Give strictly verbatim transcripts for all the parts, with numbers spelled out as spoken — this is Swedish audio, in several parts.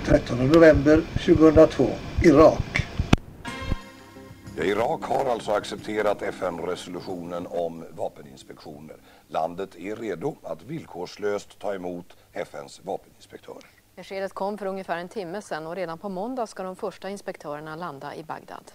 trettonde november tjugohundratvå, Irak. Ja, Irak har alltså accepterat F N-resolutionen om vapeninspektioner. Landet är redo att villkorslöst ta emot F N:s vapeninspektörer. Beskedet kom för ungefär en timme sedan och redan på måndag ska de första inspektörerna landa i Bagdad.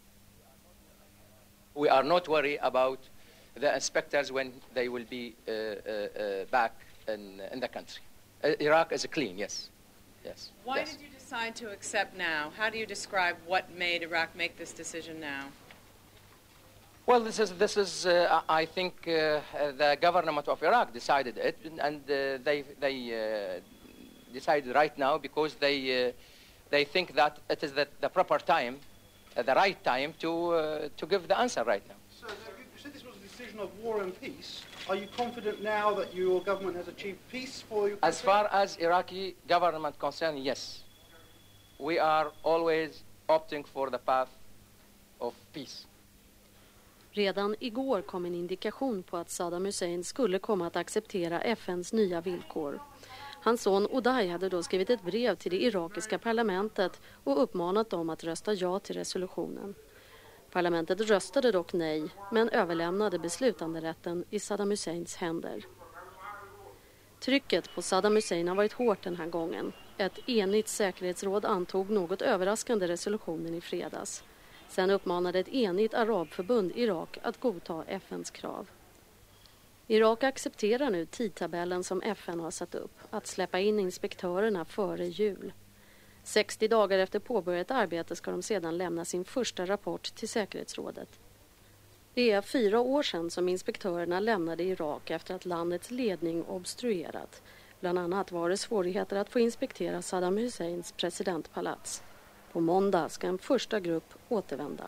We are not worried about the inspectors when they will be uh, uh, uh, back in, in the country. Uh, Iraq is clean, yes. Yes. Why yes. did you decide to accept now? How do you describe what made Iraq make this decision now? Well, this is this is uh, I think uh, the government of Iraq decided it, and uh, they they uh, decided right now because they uh, they think that it is the, the proper time, uh, the right time to uh, to give the answer right now. So you said this was a decision of war and peace. Are you confident now that your government has achieved peace for you? As far as Iraqi government concerned, yes. We are always opting for the path of peace. Redan igår kom en indikation på att Saddam Hussein skulle komma att acceptera F N:s nya villkor. Hans son Uday hade då skrivit ett brev till det irakiska parlamentet och uppmanat dem att rösta ja till resolutionen. Parlamentet röstade dock nej, men överlämnade beslutanderätten i Saddam Husseins händer. Trycket på Saddam Hussein har varit hårt den här gången. Ett enigt säkerhetsråd antog något överraskande resolutionen i fredags. Sen uppmanade ett enigt arabförbund Irak att godta F N:s krav. Irak accepterar nu tidtabellen som F N har satt upp, att släppa in inspektörerna före jul. sextio dagar efter påbörjat arbete ska de sedan lämna sin första rapport till säkerhetsrådet. Det är fyra år sedan som inspektörerna lämnade Irak efter att landets ledning obstruerat. Bland annat var det svårigheter att få inspektera Saddam Husseins presidentpalats. På måndag ska en första grupp återvända.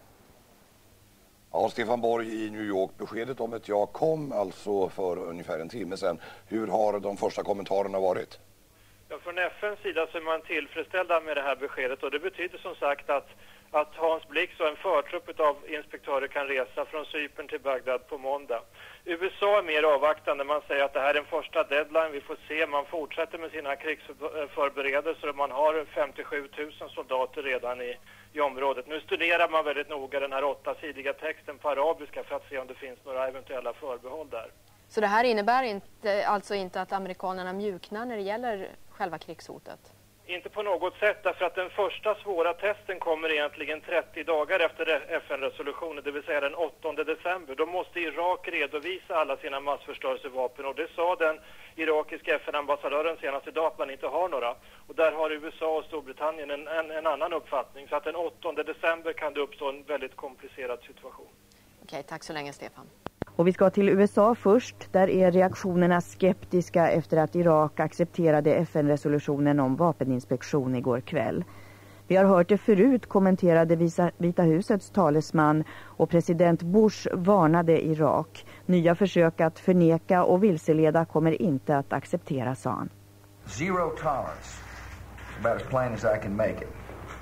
Ja, Stefan Borg i New York, beskedet om ett ja kom alltså för ungefär en timme sedan. Hur har de första kommentarerna varit? Ja, från F N:s sida så är man tillfredsställda med det här beskedet, och det betyder som sagt att, att Hans Blix och en förtrupp av inspektörer kan resa från Cypern till Bagdad på måndag. U S A är mer avvaktande. Man säger att det här är en första deadline. Vi får se. Man fortsätter med sina krigsförberedelser och man har femtiosju tusen soldater redan i, i området. Nu studerar man väldigt noga den här åttasidiga texten på arabiska för att se om det finns några eventuella förbehåll där. Så det här innebär inte, alltså inte att amerikanerna mjuknar när det gäller själva krigshotet? Inte på något sätt, därför att den första svåra testen kommer egentligen trettio dagar efter F N-resolutionen, det vill säga den åttonde december. Då måste Irak redovisa alla sina massförstörelsevapen, och det sa den irakiska F N-ambassadören senast idag att man inte har några. Och där har U S A och Storbritannien en, en, en annan uppfattning, så att den åttonde december kan det uppstå en väldigt komplicerad situation. Okej, tack så länge Stefan. Och vi ska till U S A först. Där är reaktionerna skeptiska efter att Irak accepterade F N-resolutionen om vapeninspektion igår kväll. Vi har hört det förut, kommenterade Vita husets talesman, och president Bush varnade Irak. Nya försök att förneka och vilseleda kommer inte att accepteras, sa han. Zero tolerance. It's about as plain as I can make it.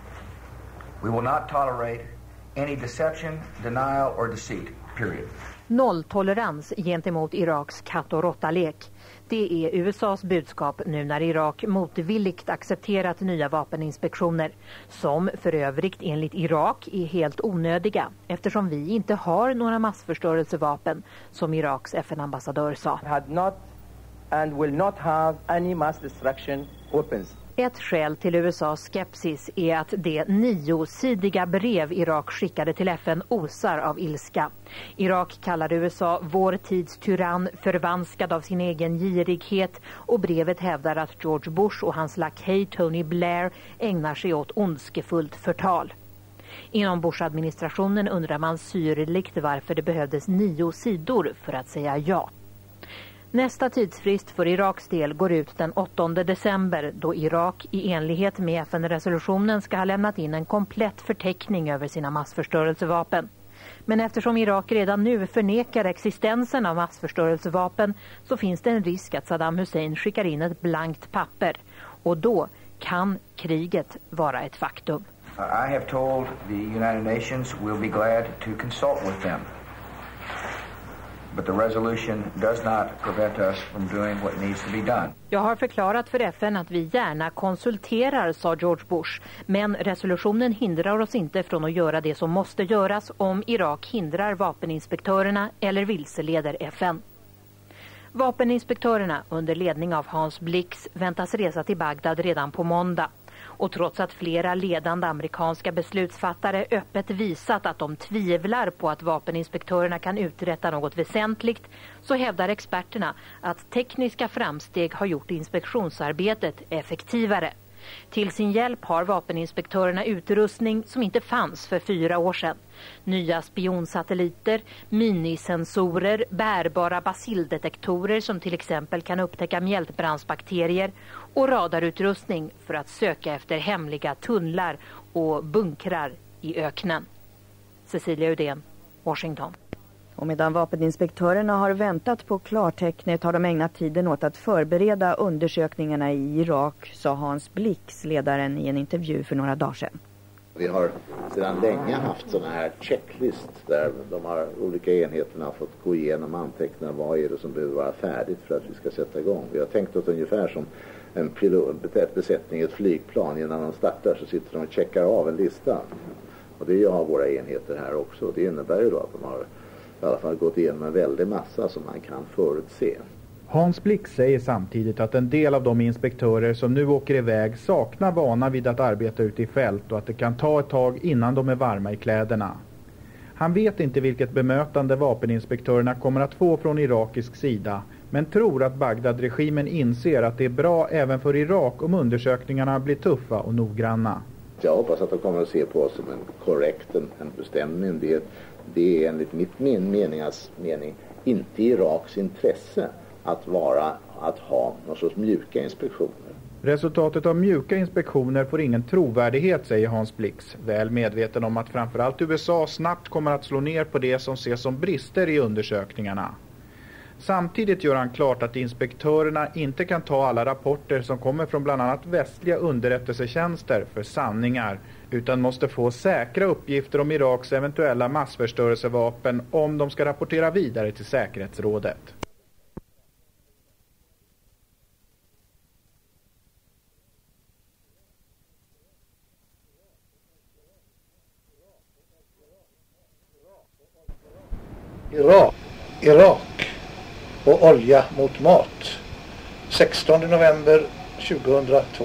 We will not tolerate any deception, denial or deceit, period. Nolltolerans gentemot Iraks katt- och råttalek. Det är U S A:s budskap nu när Irak motvilligt accepterat nya vapeninspektioner, som för övrigt enligt Irak är helt onödiga eftersom vi inte har några massförstörelsevapen, som Iraks F N-ambassadör sa. Had not and will not have any mass destruction weapons. Ett skäl till U S A:s skepsis är att det niosidiga brev Irak skickade till F N osar av ilska. Irak kallar U S A vår tids tyrann, förvanskad av sin egen girighet, och brevet hävdar att George Bush och hans lakej Tony Blair ägnar sig åt ondskefullt förtal. Inom Bush-administrationen undrar man syrligt varför det behövdes nio sidor för att säga ja. Nästa tidsfrist för Iraks del går ut den åttonde december, då Irak i enlighet med F N-resolutionen ska ha lämnat in en komplett förteckning över sina massförstörelsevapen. Men eftersom Irak redan nu förnekar existensen av massförstörelsevapen så finns det en risk att Saddam Hussein skickar in ett blankt papper, och då kan kriget vara ett faktum. I have told the United Nations we'll be glad to consult with them. but the resolution does not prevent us from doing what needs to be done. Jag har förklarat för F N att vi gärna konsulterar, sa George Bush. Men resolutionen hindrar oss inte från att göra det som måste göras om Irak hindrar vapeninspektörerna eller vilseleder F N. Vapeninspektörerna under ledning av Hans Blix väntas resa till Bagdad redan på måndag. Och trots att flera ledande amerikanska beslutsfattare öppet visat att de tvivlar på att vapeninspektörerna kan uträtta något väsentligt, så hävdar experterna att tekniska framsteg har gjort inspektionsarbetet effektivare. Till sin hjälp har vapeninspektörerna utrustning som inte fanns för fyra år sedan. Nya spionsatelliter, minisensorer, bärbara bacilldetektorer som till exempel kan upptäcka mjältbrandsbakterier och radarutrustning för att söka efter hemliga tunnlar och bunkrar i öknen. Cecilia Udén, Washington. Och medan vapeninspektörerna har väntat på klartecknet har de ägnat tiden åt att förbereda undersökningarna i Irak, sa Hans Blix, ledaren, i en intervju för några dagar sedan. Vi har sedan länge haft sådana här checklist där de här olika enheterna fått gå igenom och anteckna vad är det som behöver vara färdigt för att vi ska sätta igång. Vi har tänkt oss ungefär som en pilot, ett besättning i ett flygplan. Innan de startar så sitter de och checkar av en lista. Och det har våra enheter här också. Det innebär ju då att de har i alla fall gått igenom en väldig massa som man kan förutse. Hans Blix säger samtidigt att en del av de inspektörer som nu åker iväg saknar vana vid att arbeta ute i fält och att det kan ta ett tag innan de är varma i kläderna. Han vet inte vilket bemötande vapeninspektörerna kommer att få från irakisk sida, men tror att Bagdad-regimen inser att det är bra även för Irak om undersökningarna blir tuffa och noggranna. Jag hoppas att de kommer att se på oss som en korrekt, en, en bestämd myndighet. Det är enligt mitt men, meningars mening inte Iraks intresse att vara att ha någon sorts mjuka inspektioner. Resultatet av mjuka inspektioner får ingen trovärdighet, säger Hans Blix, väl medveten om att framförallt U S A snabbt kommer att slå ner på det som ses som brister i undersökningarna. Samtidigt gör han klart att inspektörerna inte kan ta alla rapporter som kommer från bland annat västliga underrättelsetjänster för sanningar, utan måste få säkra uppgifter om Iraks eventuella massförstörelsevapen om de ska rapportera vidare till säkerhetsrådet. Irak, Irak och olja mot mat. sextonde november tjugohundratvå.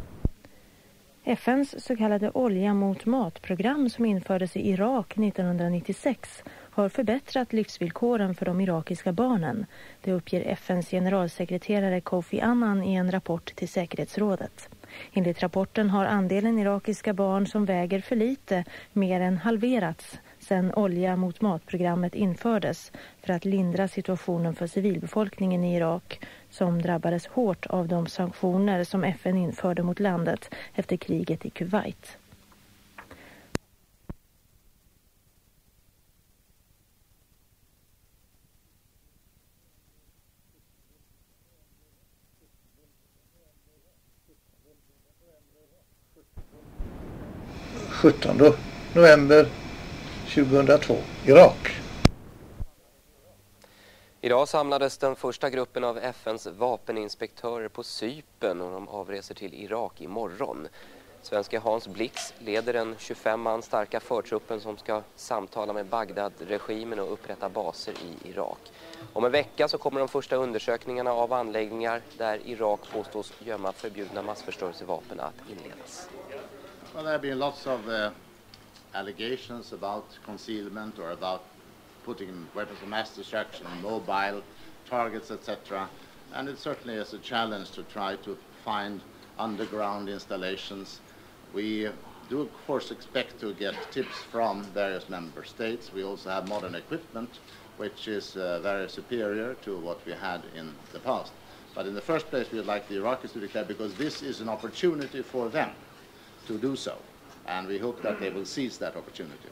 F N:s så kallade olja mot mat-program som infördes i Irak nittonhundranittiosex har förbättrat livsvillkoren för de irakiska barnen. Det uppger F N:s generalsekreterare Kofi Annan i en rapport till säkerhetsrådet. Enligt rapporten har andelen irakiska barn som väger för lite mer än halverats sedan olja mot matprogrammet infördes för att lindra situationen för civilbefolkningen i Irak som drabbades hårt av de sanktioner som F N införde mot landet efter kriget i Kuwait. sjuttonde november tjugohundratvå, Irak. Idag samlades den första gruppen av F N:s vapeninspektörer på Cypern och de avreser till Irak imorgon. Svenska Hans Blix leder den tjugofem man starka förtruppen som ska samtala med Bagdad-regimen och upprätta baser i Irak. Om en vecka så kommer de första undersökningarna av anläggningar där Irak påstås gömma förbjudna massförstörelsevapen att inledas. Well, there have been lots of uh, allegations about concealment or about putting weapons of mass destruction on mobile targets, et cetera. And it certainly is a challenge to try to find underground installations. We do, of course, expect to get tips from various member states. We also have modern equipment, which is uh, very superior to what we had in the past. But in the first place, we would like the Iraqis to declare, because this is an opportunity for them to do so. And we hope that they will seize that opportunity.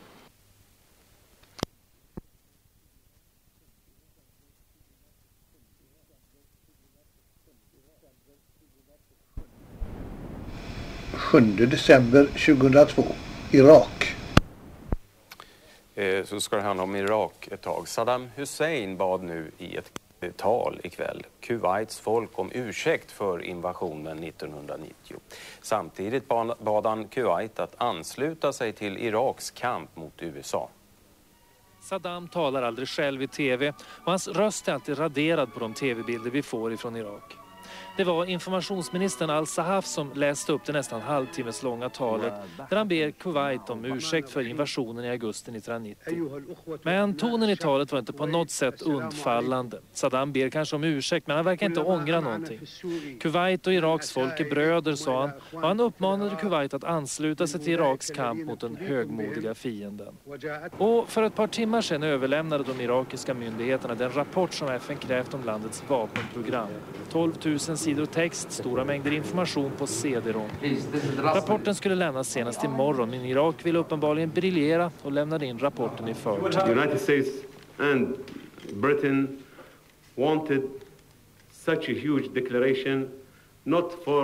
sjunde december tjugohundratvå, Irak. eh, så ska det handla om Irak ett tag. Saddam Hussein bad nu i ett tal ikväll Kuwaits folk om ursäkt för invasionen nittonhundranittio. Samtidigt bad han Kuwait att ansluta sig till Iraks kamp mot U S A. Saddam talar aldrig själv i tv och hans röst är alltid raderad på de tv-bilder vi får ifrån Irak. Det var informationsministern Al-Sahaf som läste upp det nästan halvtimmes långa talet där han ber Kuwait om ursäkt för invasionen i augusti nittonhundranittio. Men tonen i talet var inte på något sätt undfallande. Saddam ber kanske om ursäkt, men han verkar inte ångra någonting. Kuwait och Iraks folk är bröder, sa han, och han uppmanade Kuwait att ansluta sig till Iraks kamp mot den högmodiga fienden. Och för ett par timmar sedan överlämnade de irakiska myndigheterna den rapport som F N krävt om landets vapenprogram. tolv tusen sidor text, stora mängder information på C D-rom. Rapporten skulle lämnas senast imorgon, men Irak ville uppenbarligen briljera och lämnade in rapporten i förtid. The United States and Britain wanted such a huge declaration not for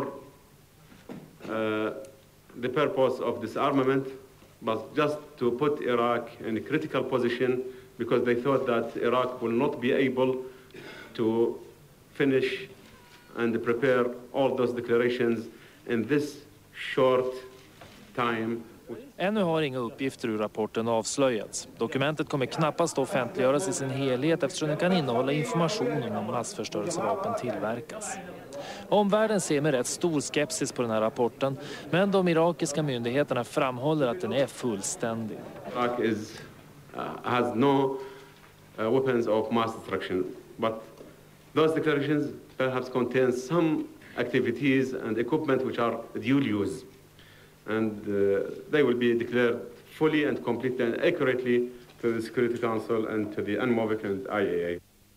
uh, the purpose of disarmament, but just to put Iraq in a critical position because they thought that Iraq will not be able to finish and prepare all those declarations in this short time. Ännu har inga uppgifter ur rapporten avslöjats. Dokumentet kommer knappast offentliggöras i sin helhet eftersom det kan innehålla information om hur massförstörelsevapen tillverkas. Omvärlden ser med rätt stor skepsis på den här rapporten, men de irakiska myndigheterna framhåller att den är fullständig. Iraq is, uh, has no uh, weapons of mass destruction, but those declarations perhaps contain some activities and equipment which are dual use. And uh, they will be declared fully and completely and accurately to the Security Council and to the U N M O V I C and I A A.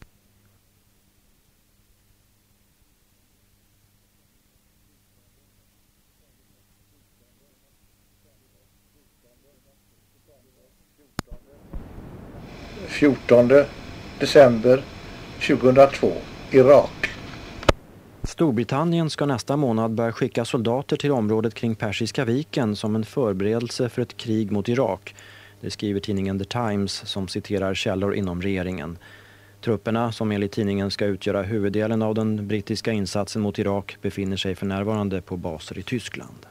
fjortonde december tjugohundratvå, Irak. Storbritannien ska nästa månad börja skicka soldater till området kring Persiska viken som en förberedelse för ett krig mot Irak. Det skriver tidningen The Times som citerar källor inom regeringen. Trupperna som enligt tidningen ska utgöra huvuddelen av den brittiska insatsen mot Irak befinner sig för närvarande på baser i Tyskland.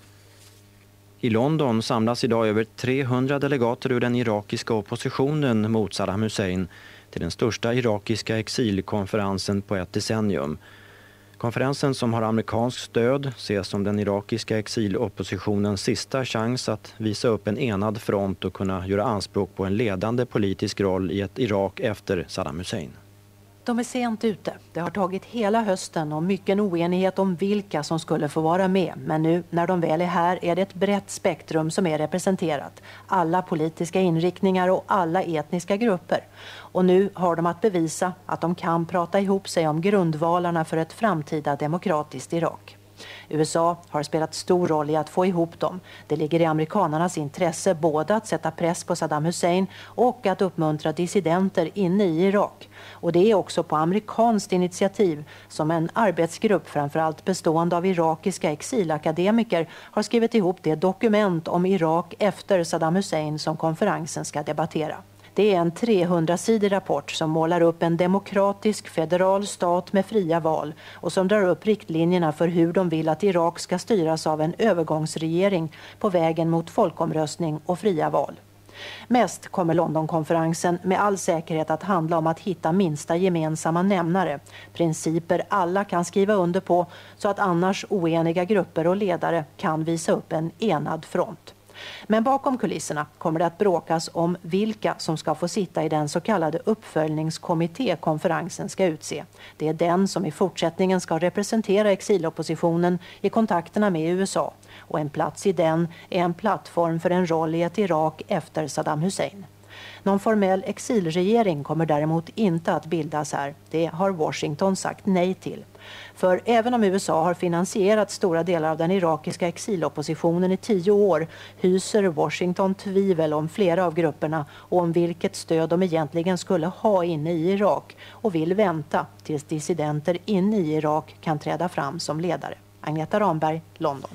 I London samlas idag över trehundra delegater ur den irakiska oppositionen mot Saddam Hussein till den största irakiska exilkonferensen på ett decennium. Konferensen, som har amerikansk stöd, ses som den irakiska exiloppositionens sista chans att visa upp en enad front och kunna göra anspråk på en ledande politisk roll i ett Irak efter Saddam Hussein. De är sent ute. Det har tagit hela hösten och mycket oenighet om vilka som skulle få vara med. Men nu när de väl är här är det ett brett spektrum som är representerat. Alla politiska inriktningar och alla etniska grupper. Och nu har de att bevisa att de kan prata ihop sig om grundvalarna för ett framtida demokratiskt Irak. U S A har spelat stor roll i att få ihop dem. Det ligger i amerikanernas intresse både att sätta press på Saddam Hussein och att uppmuntra dissidenter inne i Irak. Och det är också på amerikanskt initiativ som en arbetsgrupp, framförallt bestående av irakiska exilakademiker, har skrivit ihop det dokument om Irak efter Saddam Hussein som konferensen ska debattera. Det är en trehundrasidig rapport som målar upp en demokratisk federal stat med fria val och som drar upp riktlinjerna för hur de vill att Irak ska styras av en övergångsregering på vägen mot folkomröstning och fria val. Mest kommer Londonkonferensen med all säkerhet att handla om att hitta minsta gemensamma nämnare, principer alla kan skriva under på så att annars oeniga grupper och ledare kan visa upp en enad front. Men bakom kulisserna kommer det att bråkas om vilka som ska få sitta i den så kallade uppföljningskommitté konferensen ska utse. Det är den som i fortsättningen ska representera exiloppositionen i kontakterna med U S A. Och en plats i den är en plattform för en roll i ett Irak efter Saddam Hussein. Någon formell exilregering kommer däremot inte att bildas här. Det har Washington sagt nej till. För även om U S A har finansierat stora delar av den irakiska exiloppositionen i tio år hyser Washington tvivel om flera av grupperna och om vilket stöd de egentligen skulle ha inne i Irak och vill vänta tills dissidenter inne i Irak kan träda fram som ledare. Agneta Ramberg, London.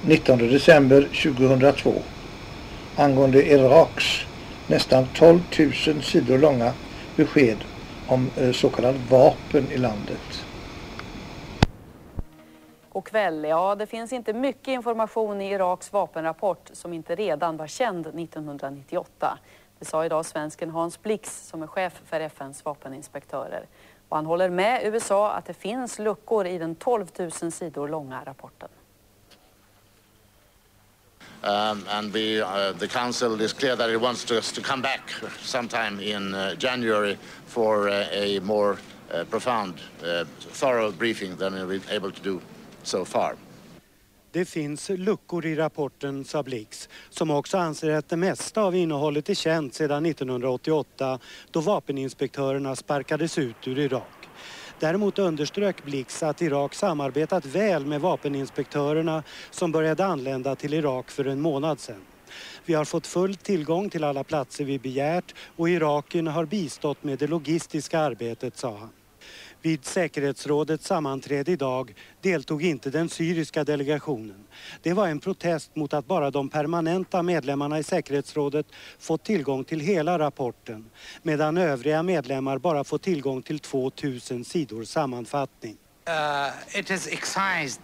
nittonde december tjugohundratvå angående Iraks nästan tolv tusen sidor långa besked om så kallade vapen i landet. God kväll. Ja, det finns inte mycket information i Iraks vapenrapport som inte redan var känd nittonhundranittioåtta. Det sa idag svensken Hans Blix som är chef för F N:s vapeninspektörer. Och han håller med U S A att det finns luckor i den tolv tusen sidor långa rapporten. Um, and we, uh, the council is clear that it wants to, to come back sometime in uh, January for uh, a more uh, profound, uh, thorough briefing than we've been able to do so far. Det finns luckor i rapporten, sa Blix, som också anser att det mesta av innehållet är känt sedan nittonhundraåttioåtta då vapeninspektörerna sparkades ut ur Irak. Däremot underströk Blix att Irak samarbetat väl med vapeninspektörerna som började anlända till Irak för en månad sedan. Vi har fått full tillgång till alla platser vi begärt och Irakien har bistått med det logistiska arbetet, sa han. Vid säkerhetsrådets sammanträde idag deltog inte den syriska delegationen. Det var en protest mot att bara de permanenta medlemmarna i säkerhetsrådet fått tillgång till hela rapporten, medan övriga medlemmar bara fått tillgång till två tusen sidor sammanfattning. Uh, it is excised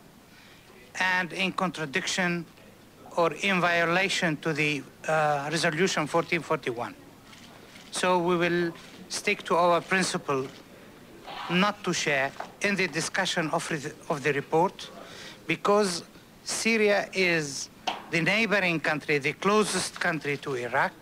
and in contradiction or in violation to the uh, resolution fourteen forty-one. So we will stick to our principle not to share in the discussion of, of the report because Syria is the neighboring country, the closest country to Iraq,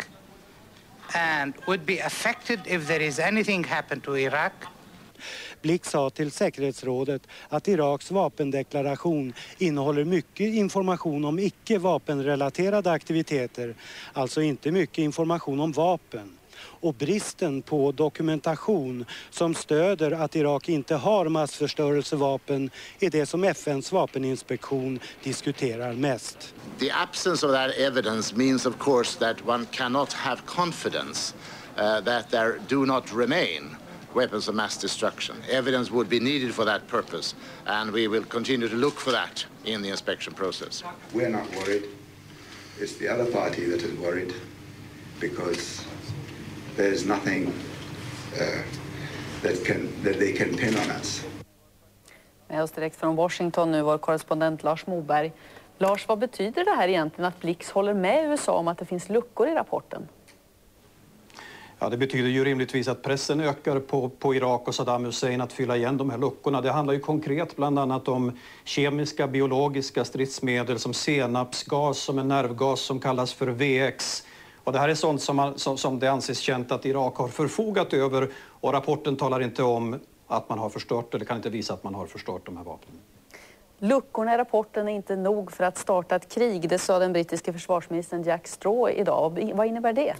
and would be affected if there is anything happen to Iraq. Blix sa till säkerhetsrådet att Iraks vapendeklaration innehåller mycket information om icke-vapenrelaterade aktiviteter, alltså inte mycket information om vapen. Och bristen på dokumentation som stöder att Irak inte har massförstörelsevapen är det som F N:s vapeninspektion diskuterar mest. The absence of that evidence means of course that one cannot have confidence uh, that there do not remain weapons of mass destruction. Evidence would be needed for that purpose and we will continue to look for that in the inspection process. We're not worried. It's the other party that is worried because there's nothing uh, that can that they can pin on us. Med oss direkt från Washington nu vår korrespondent Lars Moberg. Lars, vad betyder det här egentligen att Blix håller med U S A om att det finns luckor i rapporten? Ja, det betyder ju rimligtvis att pressen ökar på, på Irak och Saddam Hussein att fylla igen de här luckorna. Det handlar ju konkret bland annat om kemiska, biologiska stridsmedel som senapsgas, som en nervgas som kallas för V X. Och det här är sånt som, man, som, som det anses känt att Irak har förfogat över och rapporten talar inte om att man har förstört eller kan inte visa att man har förstört de här vapnen. Luckorna i rapporten är inte nog för att starta ett krig, det sa den brittiske försvarsministern Jack Straw idag. Vad innebär det?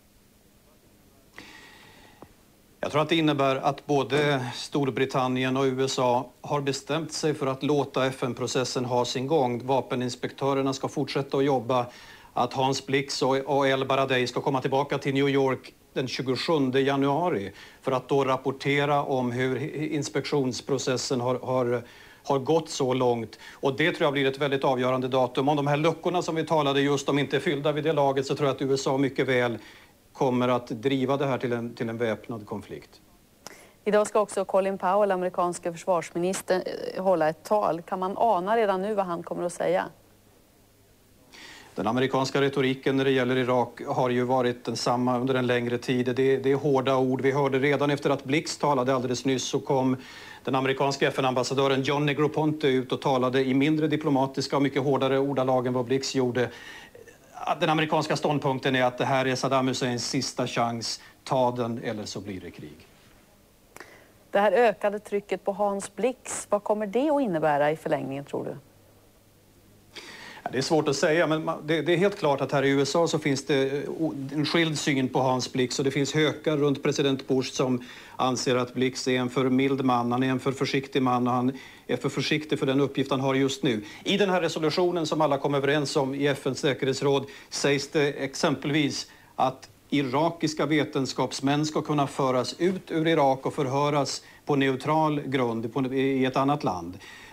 Jag tror att det innebär att både Storbritannien och U S A har bestämt sig för att låta F N-processen ha sin gång. Vapeninspektörerna ska fortsätta att jobba, att Hans Blix och El Baradei ska komma tillbaka till New York den tjugosjunde januari för att då rapportera om hur inspektionsprocessen har, har, har gått så långt. Och det tror jag blir ett väldigt avgörande datum. Om de här luckorna som vi talade just om inte är fyllda vid det laget så tror jag att U S A mycket väl kommer att driva det här till en, till en väpnad konflikt. Idag ska också Colin Powell, amerikanske försvarsministern, hålla ett tal. Kan man ana redan nu vad han kommer att säga? Den amerikanska retoriken när det gäller Irak har ju varit densamma under en längre tid. Det, det är hårda ord. Vi hörde redan efter att Blix talade alldeles nyss så kom den amerikanska F N-ambassadören John Negroponte ut och talade i mindre diplomatiska och mycket hårdare ordalag än vad Blix gjorde. Den amerikanska ståndpunkten är att det här är Saddam Husseins sista chans. Ta den eller så blir det krig. Det här ökade trycket på Hans Blix, vad kommer det att innebära i förlängningen tror du? Det är svårt att säga, men det, det är helt klart att här i U S A så finns det en skild syn på Hans Blix och det finns hökar runt president Bush som anser att Blix är en för mild man, han är en för försiktig man och han är för försiktig för den uppgift han har just nu. I den här resolutionen som alla kom överens om i F N:s säkerhetsråd sägs det exempelvis att irakiska vetenskapsmän ska kunna föras ut ur Irak och förhöras på neutral grund i ett annat land.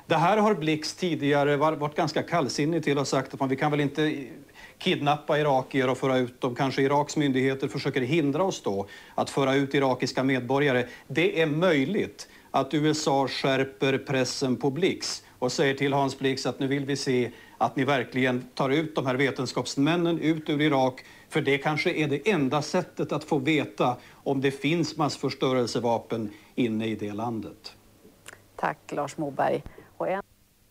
Det här har Blix tidigare varit ganska kallsinnig till och sagt att man, vi kan väl inte kidnappa irakier och föra ut dem. Kanske Iraks myndigheter försöker hindra oss då att föra ut irakiska medborgare. Det är möjligt att U S A skärper pressen på Blix och säger till Hans Blix att nu vill vi se att ni verkligen tar ut de här vetenskapsmännen ut ur Irak. För det kanske är det enda sättet att få veta om det finns massförstörelsevapen inne i det landet. Tack Lars Moberg. Och en...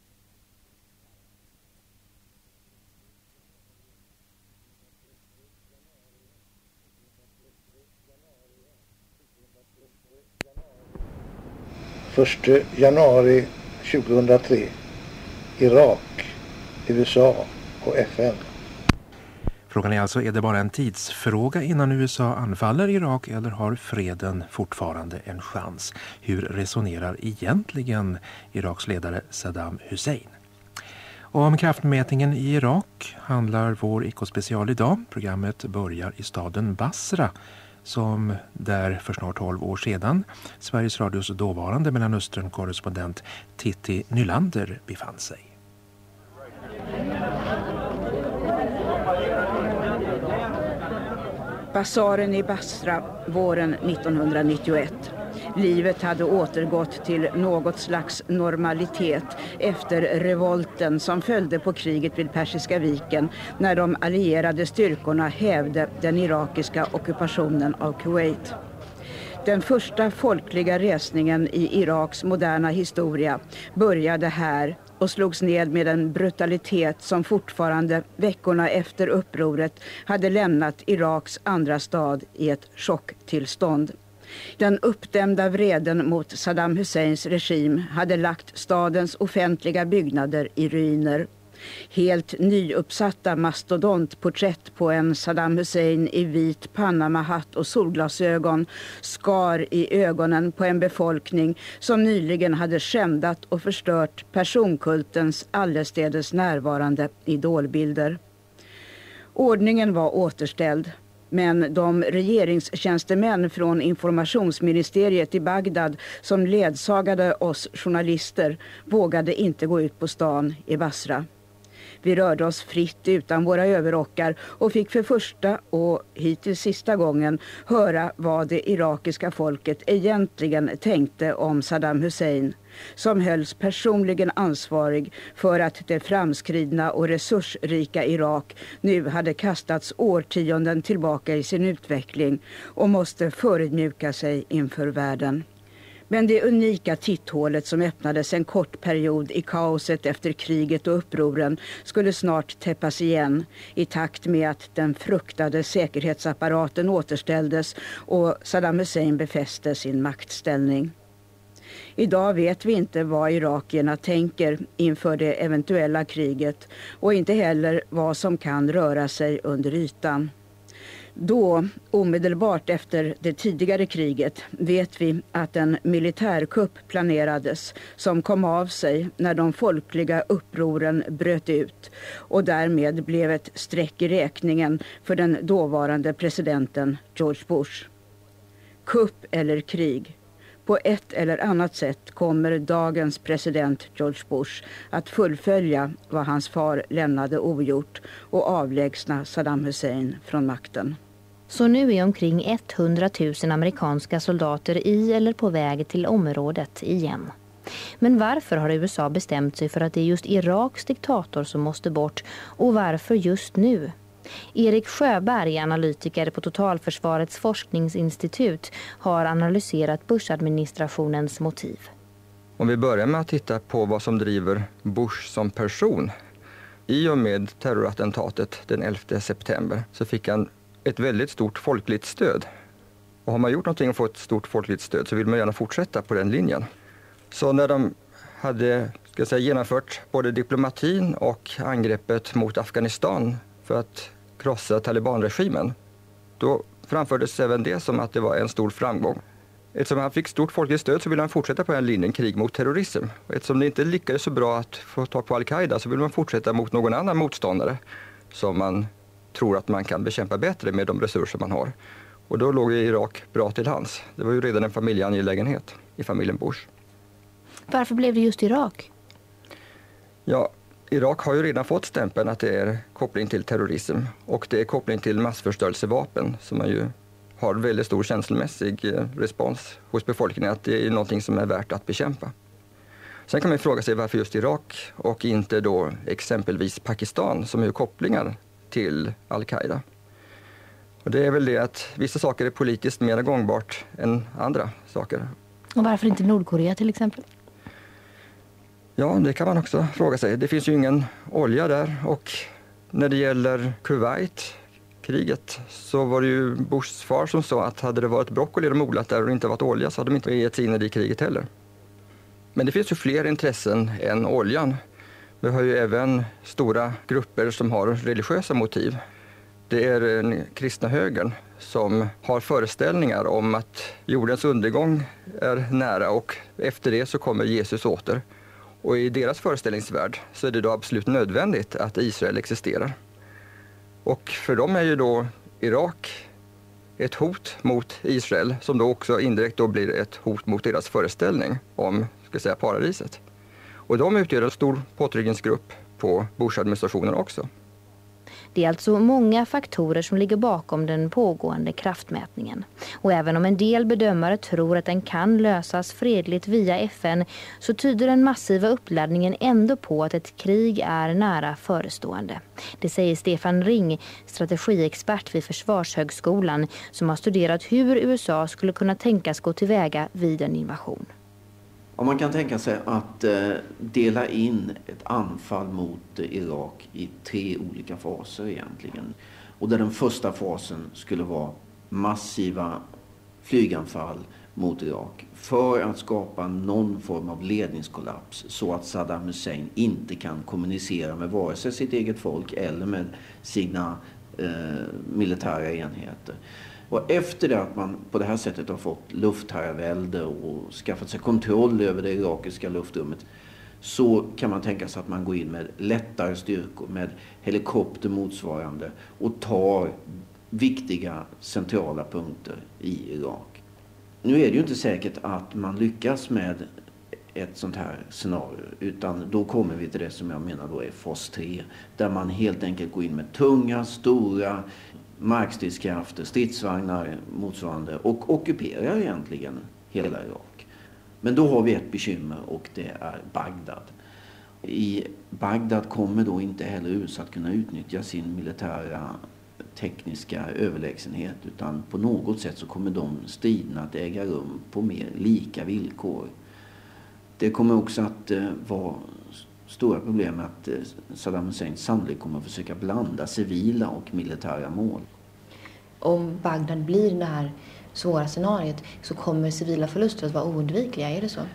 första januari tjugohundratre. Irak, U S A och F N. Frågan är alltså, är det bara en tidsfråga innan U S A anfaller Irak eller har freden fortfarande en chans? Hur resonerar egentligen Iraks ledare Saddam Hussein? Och om kraftmätningen i Irak handlar vår ekospecial idag. Programmet börjar i staden Basra, som där för snart tolv år sedan Sveriges Radios dåvarande Mellanöstern-korrespondent Titti Nylander befann sig. Basaren i Basra våren nittonhundranittioett. Livet hade återgått till något slags normalitet efter revolten som följde på kriget vid Persiska viken när de allierade styrkorna hävde den irakiska ockupationen av Kuwait. Den första folkliga resningen i Iraks moderna historia började här och slogs ned med en brutalitet som fortfarande veckorna efter upproret hade lämnat Iraks andra stad i ett chocktillstånd. Den uppdämda vreden mot Saddam Husseins regim hade lagt stadens offentliga byggnader i ruiner. Helt nyuppsatta mastodontporträtt på en Saddam Hussein i vit Panama-hatt och solglasögon skar i ögonen på en befolkning som nyligen hade skändat och förstört personkultens allestädes närvarande idolbilder. Ordningen var återställd. Men de regeringstjänstemän från informationsministeriet i Bagdad som ledsagade oss journalister vågade inte gå ut på stan i Basra. Vi rörde oss fritt utan våra överrockar och fick för första och hittills sista gången höra vad det irakiska folket egentligen tänkte om Saddam Hussein, som hölls personligen ansvarig för att det framskridna och resursrika Irak nu hade kastats årtionden tillbaka i sin utveckling och måste förödmjuka sig inför världen. Men det unika titthålet som öppnades en kort period i kaoset efter kriget och upproren skulle snart täppas igen i takt med att den fruktade säkerhetsapparaten återställdes och Saddam Hussein befäste sin maktställning. Idag vet vi inte vad irakierna tänker inför det eventuella kriget och inte heller vad som kan röra sig under ytan. Då, omedelbart efter det tidigare kriget, vet vi att en militärkupp planerades som kom av sig när de folkliga upproren bröt ut och därmed blev ett streck i räkningen för den dåvarande presidenten George Bush. Kupp eller krig. På ett eller annat sätt kommer dagens president George Bush att fullfölja vad hans far lämnade ogjort och avlägsna Saddam Hussein från makten. Så nu är omkring hundratusen amerikanska soldater i eller på väg till området igen. Men varför har U S A bestämt sig för att det är just Iraks diktator som måste bort och varför just nu? Erik Sjöberg, analytiker på Totalförsvarets forskningsinstitut, har analyserat Bush-administrationens motiv. Om vi börjar med att titta på vad som driver Bush som person. I och med terrorattentatet den elfte september så fick han ett väldigt stort folkligt stöd. Och har man gjort någonting och fått ett stort folkligt stöd så vill man gärna fortsätta på den linjen. Så när de hade ska jag säga, genomfört både diplomatin och angreppet mot Afghanistan för att krossa talibanregimen, då framfördes även det som att det var en stor framgång. Eftersom han fick stort folkligt stöd så ville han fortsätta på den linjen, krig mot terrorism. Och eftersom det inte lyckades så bra att få tag på Al-Qaida så vill man fortsätta mot någon annan motståndare som man tror att man kan bekämpa bättre med de resurser man har. Och då låg Irak bra till hands. Det var ju redan en familjeangelägenhet i familjen Bush. Varför blev det just Irak? Ja, Irak har ju redan fått stämpeln att det är koppling till terrorism och det är koppling till massförstörelsevapen som man ju har väldigt stor känslomässig respons hos befolkningen att det är någonting som är värt att bekämpa. Sen kan man fråga sig varför just Irak och inte då exempelvis Pakistan som har kopplingar till Al-Qaida. Och det är väl det att vissa saker är politiskt mer gångbart än andra saker. Och varför inte Nordkorea till exempel? Ja, det kan man också fråga sig. Det finns ju ingen olja där och när det gäller Kuwait, kriget, så var det ju Bushs far som sa att hade det varit broccoli de odlat där och inte varit olja så hade de inte gett sig in i det kriget heller. Men det finns ju fler intressen än oljan. Vi har ju även stora grupper som har religiösa motiv. Det är den kristna högern som har föreställningar om att jordens undergång är nära och efter det så kommer Jesus åter. Och i deras föreställningsvärld så är det då absolut nödvändigt att Israel existerar. Och för dem är ju då Irak ett hot mot Israel som då också indirekt då blir ett hot mot deras föreställning om, ska jag säga, paradiset. Och de utgör en stor påtryckningsgrupp på Bush-administrationen också. Det är alltså många faktorer som ligger bakom den pågående kraftmätningen. Och även om en del bedömare tror att den kan lösas fredligt via F N så tyder den massiva uppladdningen ändå på att ett krig är nära förestående. Det säger Stefan Ring, strategiexpert vid Försvarshögskolan som har studerat hur U S A skulle kunna tänkas gå tillväga vid en invasion. Om man kan tänka sig att eh, dela in ett anfall mot eh, Irak i tre olika faser egentligen. Och där den första fasen skulle vara massiva flyganfall mot Irak för att skapa någon form av ledningskollaps så att Saddam Hussein inte kan kommunicera med vare sig sitt eget folk eller med sina eh, militära enheter. Och efter det att man på det här sättet har fått luftherravälde och skaffat sig kontroll över det irakiska luftrummet så kan man tänka sig att man går in med lättare styrkor, med helikopter motsvarande och tar viktiga centrala punkter i Irak. Nu är det ju inte säkert att man lyckas med ett sånt här scenario utan då kommer vi till det som jag menar då är fas tre där man helt enkelt går in med tunga, stora markstridskrafter, stridsvagnar motsvarande och ockuperar egentligen hela Irak. Men då har vi ett bekymmer och det är Bagdad. I Bagdad kommer då inte heller U S A att kunna utnyttja sin militära tekniska överlägsenhet utan på något sätt så kommer de striderna att äga rum på mer lika villkor. Det kommer också att eh, vara stora problem att eh, Saddam Hussein sannolikt kommer att försöka blanda civila och militära mål. Om Bagdad blir det här svåra scenariot så kommer civila förluster att vara oundvikliga, är det så?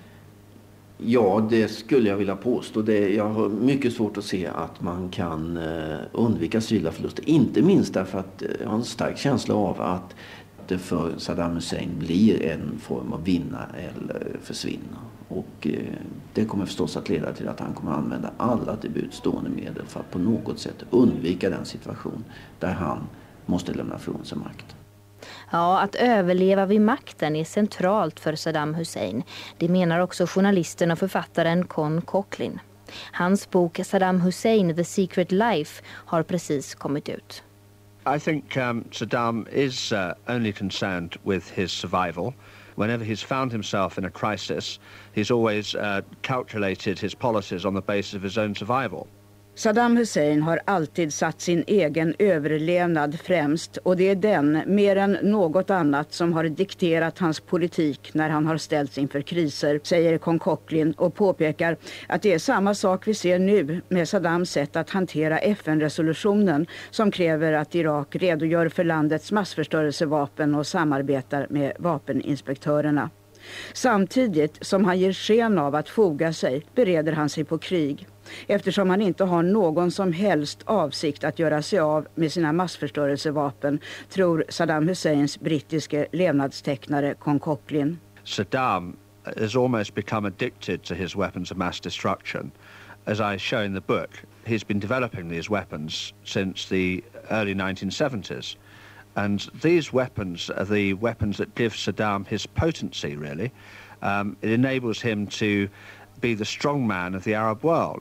Ja, det skulle jag vilja påstå. Det, jag har mycket svårt att se att man kan eh, undvika civila förluster. Inte minst därför att eh, jag har en stark känsla av att det för Saddam Hussein blir en form av vinna eller försvinna. Och eh, det kommer förstås att leda till att han kommer att använda alla till budstående medel för att på något sätt undvika den situation där han måste lämna från sig makt. Ja, att överleva vid makten är centralt för Saddam Hussein. Det menar också journalisten och författaren Con Cochlin. Hans bok Saddam Hussein, The Secret Life har precis kommit ut. I think um, Saddam is uh, only concerned with his survival. Whenever he's found himself in a crisis, he's always uh, calculated his policies on the basis of his own survival. Saddam Hussein har alltid satt sin egen överlevnad främst och det är den, mer än något annat, som har dikterat hans politik när han har ställts inför kriser, säger Con Cochlin och påpekar att det är samma sak vi ser nu med Saddams sätt att hantera F N-resolutionen som kräver att Irak redogör för landets massförstörelsevapen och samarbetar med vapeninspektörerna. Samtidigt som han ger sken av att foga sig bereder han sig på krig. Eftersom han inte har någon som helst avsikt att göra sig av med sina massförstörelsevapen, tror Saddam Husseins brittiske levnadstecknare Con Cochlin. Saddam has almost become addicted to his weapons of mass destruction. As I show in the book, he's been developing these weapons since the early nineteen seventies. And these weapons are the weapons that give Saddam his potency, really. Um, it enables him to be the strong man of the Arab world.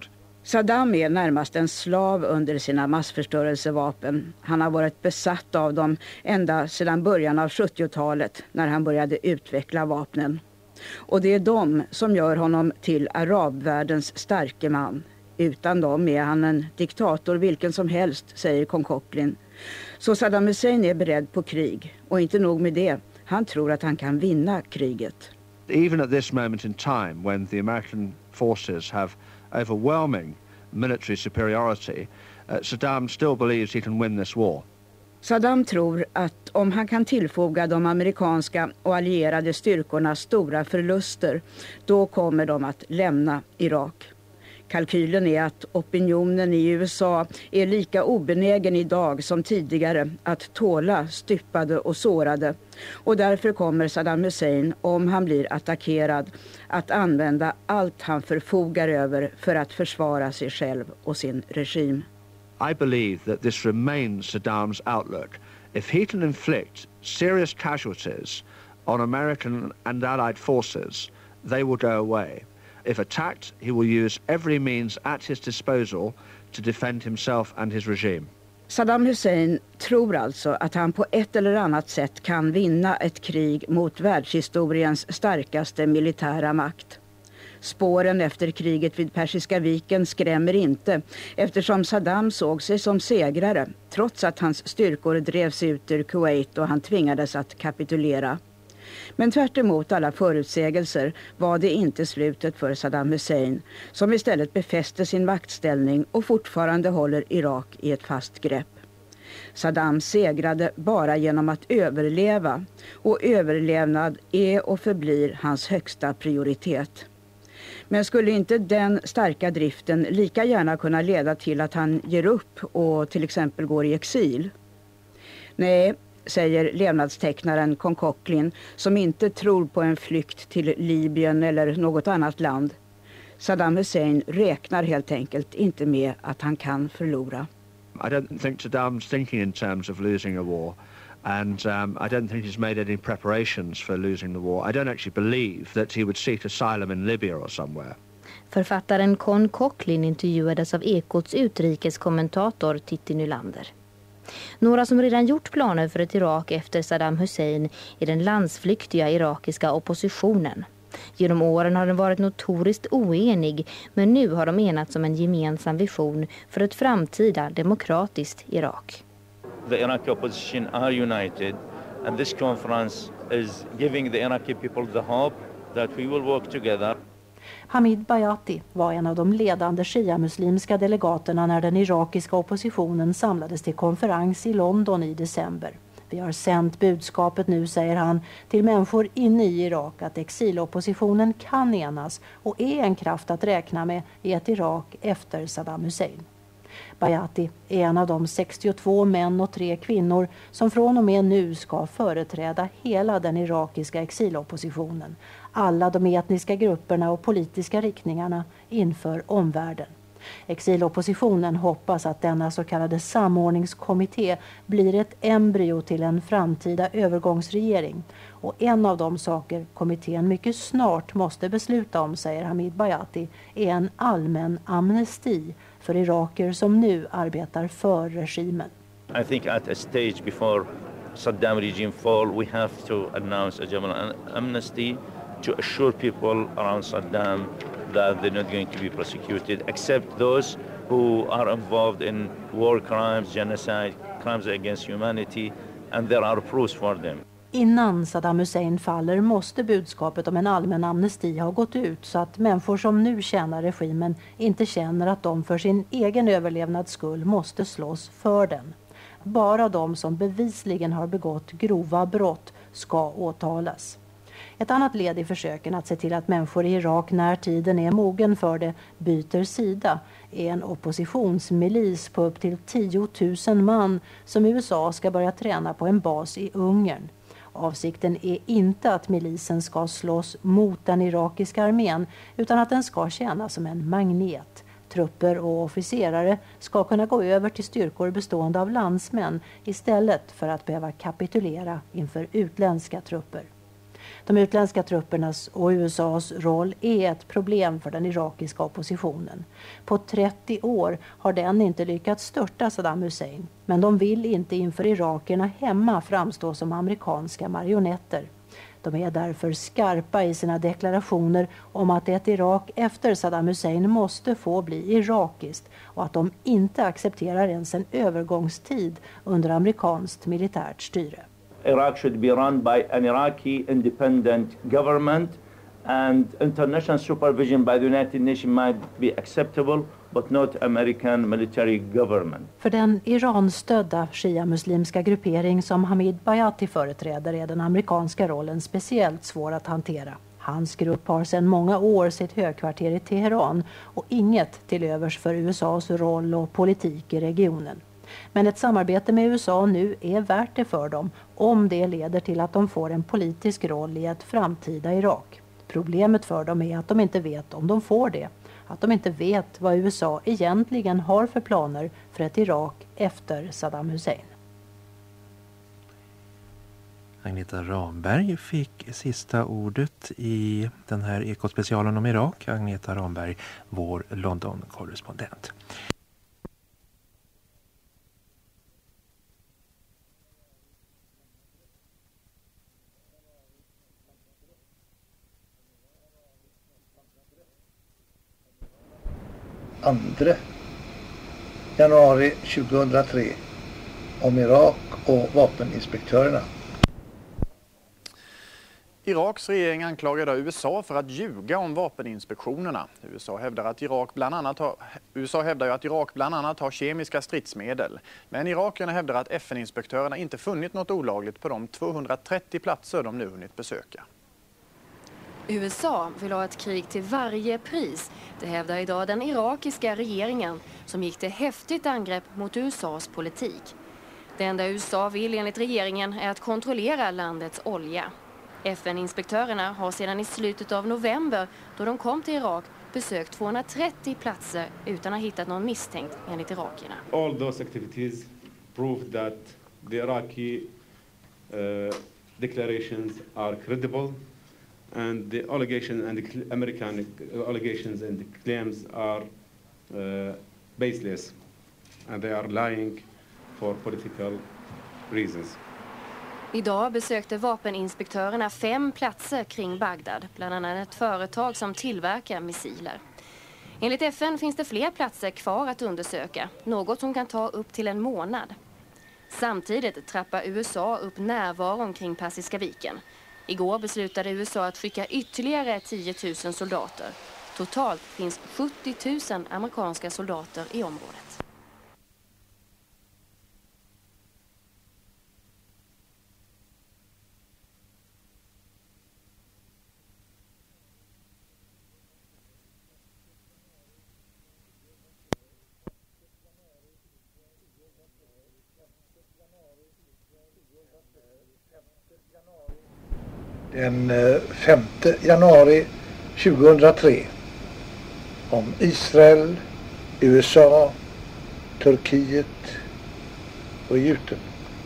Saddam är närmast en slav under sina massförstörelsevapen. Han har varit besatt av dem ända sedan början av sjuttiotalet när han började utveckla vapnen. Och det är de som gör honom till arabvärldens starke man. Utan dem är han en diktator vilken som helst, säger Conkocklin. Så Saddam Hussein är beredd på krig. Och inte nog med det, han tror att han kan vinna kriget. Even at this moment in time, when the American forces have overwhelming military superiority, uh, Saddam still believes he can win this war. Saddam tror att om han kan tillfoga de amerikanska och allierade styrkorna stora förluster, då kommer de att lämna Irak. Kalkylen är att opinionen i U S A är lika obenägen idag som tidigare att tåla styppade och sårade. Och därför kommer Saddam Hussein, om han blir attackerad, att använda allt han förfogar över för att försvara sig själv och sin regim. I believe that this remains Saddam's outlook. If he can inflict serious casualties on American and Allied forces, they will go away. If attacked, he will use every means at his disposal to defend himself and his regime. Saddam Hussein tror alltså att han på ett eller annat sätt kan vinna ett krig mot världshistoriens starkaste militära makt. Spåren efter kriget vid Persiska viken skrämmer inte, eftersom Saddam såg sig som segrare, trots att hans styrkor drevs ut ur Kuwait och han tvingades att kapitulera. Men tvärt emot alla förutsägelser var det inte slutet för Saddam Hussein, som istället befäste sin maktställning och fortfarande håller Irak i ett fast grepp. Saddam segrade bara genom att överleva, och överlevnad är och förblir hans högsta prioritet. Men skulle inte den starka driften lika gärna kunna leda till att han ger upp och till exempel går i exil? Nej, säger levnadstecknaren Conkocklin, som inte tror på en flykt till Libyen eller något annat land. Saddam Hussein räknar helt enkelt inte med att han kan förlora. I don't think Saddam's thinking in terms of losing a war, and um, I don't think he's made any preparations for losing the war. I don't actually believe that he would seek asylum in Libya or somewhere. Författaren Conkocklin intervjuades av Ekots utrikeskommentator Titti Nylander. Några som redan gjort planer för ett Irak efter Saddam Hussein är den landsflyktiga irakiska oppositionen. Genom åren har den varit notoriskt oenig, men nu har de enats om en gemensam vision för ett framtida demokratiskt Irak. The Iraqi opposition are united, and this conference is giving the Iraqi people the hope that we will work together. Hamid Bayati var en av de ledande shia-muslimska delegaterna när den irakiska oppositionen samlades till konferens i London i december. Vi har sänt budskapet nu, säger han, till människor inne i Irak att exiloppositionen kan enas och är en kraft att räkna med i ett Irak efter Saddam Hussein. Bayati är en av de sextiotvå män och tre kvinnor som från och med nu ska företräda hela den irakiska exiloppositionen, alla de etniska grupperna och politiska riktningarna inför omvärlden. Exiloppositionen hoppas att denna så kallade samordningskommitté blir ett embryo till en framtida övergångsregering. Och en av de saker kommittén mycket snart måste besluta om, säger Hamid Bayati, är en allmän amnesti för iraker som nu arbetar för regimen. I think at a stage before Saddam regime fall, we have to announce a general amnesty to assure people around Saddam that they're not going to be prosecuted, except those who are involved in war crimes, genocide, crimes against humanity, and there are proofs for them. Innan Saddam Hussein faller måste budskapet om en allmän amnesti ha gått ut så att människor som nu tjänar regimen inte känner att de för sin egen överlevnads skull måste slåss för den. Bara de som bevisligen har begått grova brott ska åtalas. Ett annat led i försöken att se till att människor i Irak när tiden är mogen för det byter sida är en oppositionsmilis på upp till tio tusen man som U S A ska börja träna på en bas i Ungern. Avsikten är inte att milisen ska slåss mot den irakiska armén utan att den ska tjäna som en magnet. Trupper och officerare ska kunna gå över till styrkor bestående av landsmän istället för att behöva kapitulera inför utländska trupper. De utländska truppernas och U S A:s roll är ett problem för den irakiska oppositionen. På trettio år har den inte lyckats störta Saddam Hussein, men de vill inte inför irakierna hemma framstå som amerikanska marionetter. De är därför skarpa i sina deklarationer om att ett Irak efter Saddam Hussein måste få bli irakiskt och att de inte accepterar ens en övergångstid under amerikanskt militärt styre. Iraq should be run by an Iraqi independent government, and international supervision by the United Nations might be acceptable, but not American military government. För den Iran-stödda shia-muslimska gruppering som Hamid Bayati företräder är den amerikanska rollen speciellt svår att hantera. Hans grupp har sedan många år sitt högkvarter i Teheran och inget till övers för U S A:s roll och politik i regionen. Men ett samarbete med U S A nu är värt det för dem om det leder till att de får en politisk roll i ett framtida Irak. Problemet för dem är att de inte vet om de får det. Att de inte vet vad U S A egentligen har för planer för ett Irak efter Saddam Hussein. Agneta Ramberg fick sista ordet i den här ekospecialen om Irak. Agneta Ramberg, vår London-korrespondent. andra januari tjugohundratre om Irak och vapeninspektörerna. Iraks regering anklagade U S A för att ljuga om vapeninspektionerna. U S A hävdar att Irak bland annat har, U S A hävdar ju att Irak bland annat har kemiska stridsmedel. Men irakierna hävdar att F N-inspektörerna inte funnit något olagligt på de tvåhundratrettio platser de nu hunnit besöka. U S A vill ha ett krig till varje pris. Det hävdar idag den irakiska regeringen som gick till häftigt angrepp mot U S A:s politik. Det enda U S A vill enligt regeringen är att kontrollera landets olja. F N-inspektörerna har sedan i slutet av november, då de kom till Irak, besökt tvåhundratrettio platser utan att ha hittat någon misstänkt enligt irakierna. All those activities prove that the Iraqi uh, declarations are credible. And the allegation and the American allegations and the claims are uh, baseless, and they are lying for political reasons. Idag besökte vapeninspektörerna fem platser kring Bagdad, bland annat ett företag som tillverkar missiler. Enligt F N finns det fler platser kvar att undersöka, något som kan ta upp till en månad. Samtidigt trappar U S A upp närvaron kring Persiska viken. Igår beslutade U S A att skicka ytterligare tio tusen soldater. Totalt finns sjuttio tusen amerikanska soldater i området. Den femte januari tjugohundratre om Israel, U S A, Turkiet och Egypten.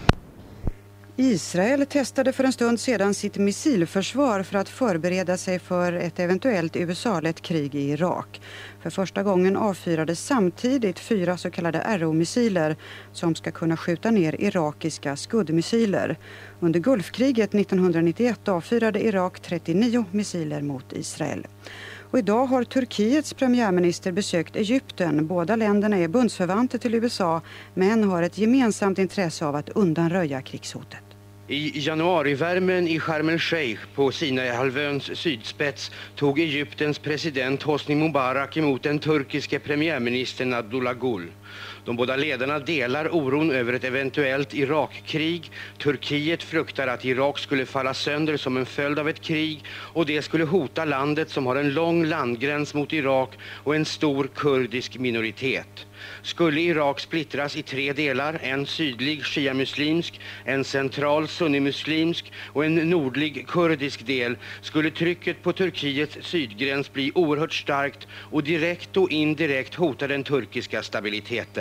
Israel testade för en stund sedan sitt missilförsvar för att förbereda sig för ett eventuellt U S A-lett krig i Irak. För första gången avfyrades samtidigt fyra så kallade R O-missiler som ska kunna skjuta ner irakiska skuddmissiler. Under Gulfkriget nittonhundranittioett avfyrade Irak trettionio missiler mot Israel. Och idag har Turkiets premiärminister besökt Egypten. Båda länderna är bundsförvanter till U S A men har ett gemensamt intresse av att undanröja krigshotet. I januarivärmen i Sharm el-Sheikh på Sinai-halvöns sydspets tog Egyptens president Hosni Mubarak emot den turkiske premiärministern Abdullah Gül. De båda ledarna delar oron över ett eventuellt Irakkrig. Turkiet fruktar att Irak skulle falla sönder som en följd av ett krig och det skulle hota landet som har en lång landgräns mot Irak och en stor kurdisk minoritet. Skulle Irak splittras i tre delar, en sydlig shia-muslimsk, en central sunnimuslimsk och en nordlig kurdisk del, skulle trycket på Turkiets sydgräns bli oerhört starkt och direkt och indirekt hota den turkiska stabiliteten.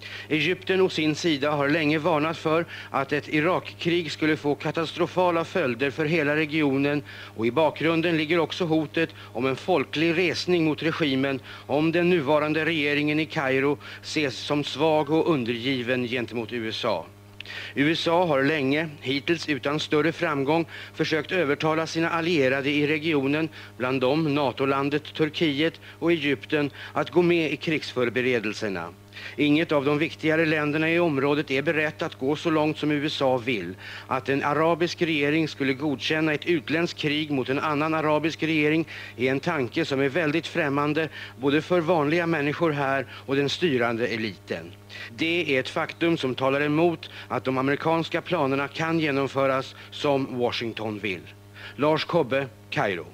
Egypten å sin sida har länge varnat för att ett Irakkrig skulle få katastrofala följder för hela regionen, och i bakgrunden ligger också hotet om en folklig resning mot regimen om den nuvarande regeringen i Kairo ses som svag och undergiven gentemot U S A. U S A har länge, hittills utan större framgång, försökt övertala sina allierade i regionen, bland dem NATO-landet Turkiet och Egypten, att gå med i krigsförberedelserna. Inget av de viktigare länderna i området är berett att gå så långt som U S A vill. Att en arabisk regering skulle godkänna ett utländskt krig mot en annan arabisk regering är en tanke som är väldigt främmande både för vanliga människor här och den styrande eliten. Det är ett faktum som talar emot att de amerikanska planerna kan genomföras som Washington vill. Lars Kobbe, Kairo.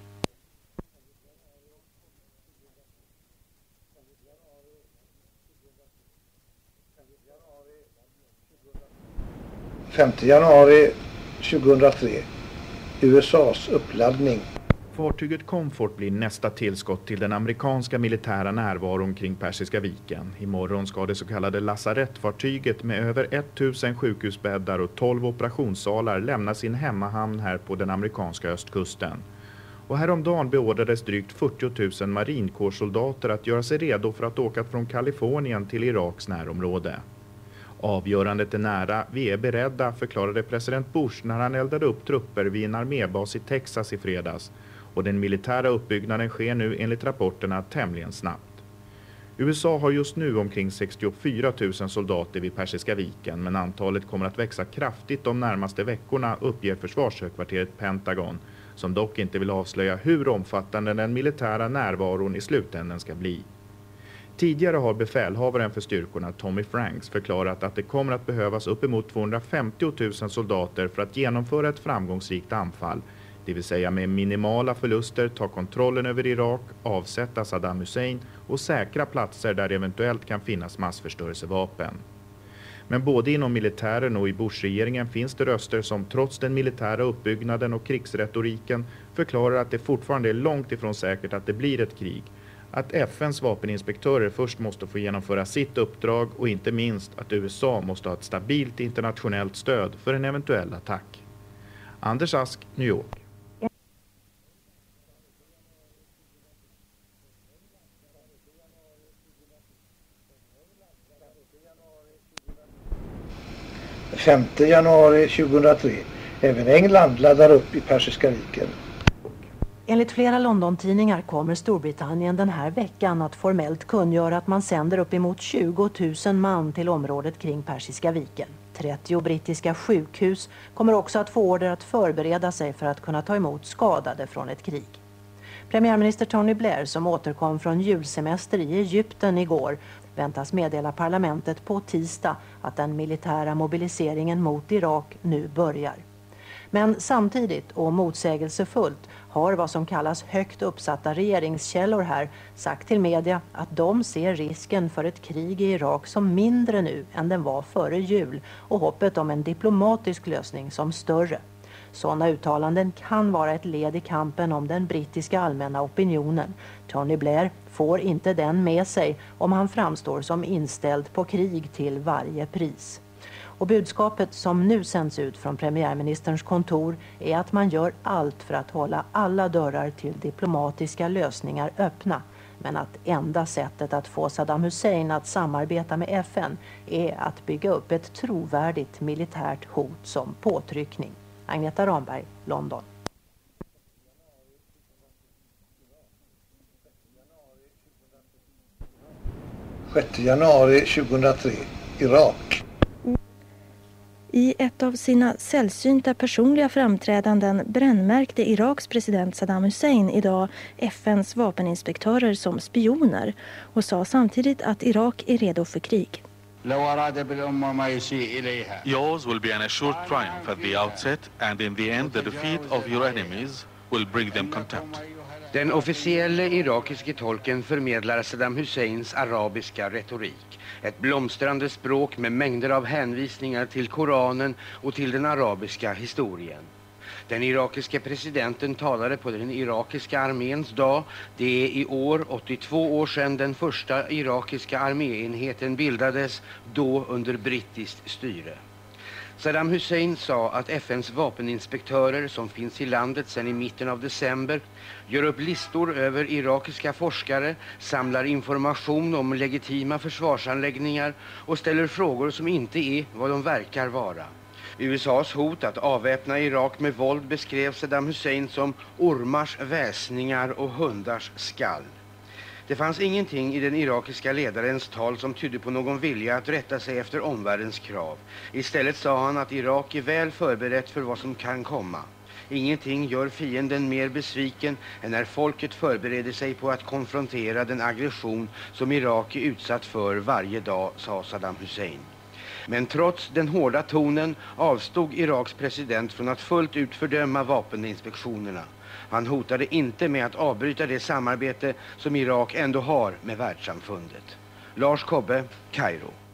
femte januari tjugohundratre. U S A:s uppladdning. Fartyget Comfort blir nästa tillskott till den amerikanska militära närvaron kring Persiska viken. Imorgon ska det så kallade lasarettfartyget med över tusen sjukhusbäddar och tolv operationssalar lämna sin hemmahamn här på den amerikanska östkusten. Och häromdagen beordrades drygt fyrtio tusen marinkårssoldater att göra sig redo för att åka från Kalifornien till Iraks närområde. Avgörandet är nära, vi är beredda, förklarade president Bush när han eldade upp trupper vid en armébas i Texas i fredags. Och den militära uppbyggnaden sker nu enligt rapporterna tämligen snabbt. U S A har just nu omkring sextiofyra tusen soldater vid Persiska viken, men antalet kommer att växa kraftigt de närmaste veckorna, uppger försvarshögkvarteret Pentagon, som dock inte vill avslöja hur omfattande den militära närvaron i slutändan ska bli. Tidigare har befälhavaren för styrkorna Tommy Franks förklarat att det kommer att behövas uppemot tvåhundrafemtio tusen soldater för att genomföra ett framgångsrikt anfall, det vill säga med minimala förluster ta kontrollen över Irak, avsätta Saddam Hussein och säkra platser där det eventuellt kan finnas massförstörelsevapen. Men både inom militären och i Bush-regeringen finns det röster som trots den militära uppbyggnaden och krigsretoriken förklarar att det fortfarande är långt ifrån säkert att det blir ett krig. Att F N:s vapeninspektörer först måste få genomföra sitt uppdrag och inte minst att U S A måste ha ett stabilt internationellt stöd för en eventuell attack. Anders Ask, New York. femte januari tjugohundratre. Även England laddar upp i Persiska viken. Enligt flera London-tidningar kommer Storbritannien den här veckan att formellt kungöra att man sänder upp emot tjugo tusen man till området kring Persiska viken. trettio brittiska sjukhus kommer också att få order att förbereda sig för att kunna ta emot skadade från ett krig. Premiärminister Tony Blair, som återkom från julsemester i Egypten igår, väntas meddela parlamentet på tisdag att den militära mobiliseringen mot Irak nu börjar. Men samtidigt och motsägelsefullt har vad som kallas högt uppsatta regeringskällor här sagt till media att de ser risken för ett krig i Irak som mindre nu än den var före jul och hoppet om en diplomatisk lösning som större. Sådana uttalanden kan vara ett led i kampen om den brittiska allmänna opinionen. Tony Blair får inte den med sig om han framstår som inställd på krig till varje pris. Och budskapet som nu sänds ut från premiärministerns kontor är att man gör allt för att hålla alla dörrar till diplomatiska lösningar öppna. Men att enda sättet att få Saddam Hussein att samarbeta med F N är att bygga upp ett trovärdigt militärt hot som påtryckning. Agneta Ramberg, London. sjätte januari tjugohundratre. Irak. I ett av sina sällsynta personliga framträdanden brännmärkte Iraks president Saddam Hussein idag F N:s vapeninspektörer som spioner och sa samtidigt att Irak är redo för krig. Yours will be an assured triumph at the outset, and in the end the defeat of your enemies will bring them contempt. Den officiella irakiske tolken förmedlar Saddam Husseins arabiska retorik. Ett blomstrande språk med mängder av hänvisningar till Koranen och till den arabiska historien. Den irakiske presidenten talade på den irakiska arméns dag. Det är i år åttiotvå år sedan den första irakiska arméenheten bildades, då under brittiskt styre. Saddam Hussein sa att F N:s vapeninspektörer som finns i landet sedan i mitten av december gör upp listor över irakiska forskare, samlar information om legitima försvarsanläggningar och ställer frågor som inte är vad de verkar vara. U S A:s hot att avväpna Irak med våld beskrev Saddam Hussein som ormars väsningar och hundars skall. Det fanns ingenting i den irakiska ledarens tal som tydde på någon vilja att rätta sig efter omvärldens krav. Istället sa han att Irak är väl förberett för vad som kan komma. Ingenting gör fienden mer besviken än när folket förbereder sig på att konfrontera den aggression som Irak är utsatt för varje dag, sa Saddam Hussein. Men trots den hårda tonen avstod Iraks president från att fullt ut fördöma vapeninspektionerna. Han hotade inte med att avbryta det samarbete som Irak ändå har med världssamfundet. Lars Kobbe, Kairo.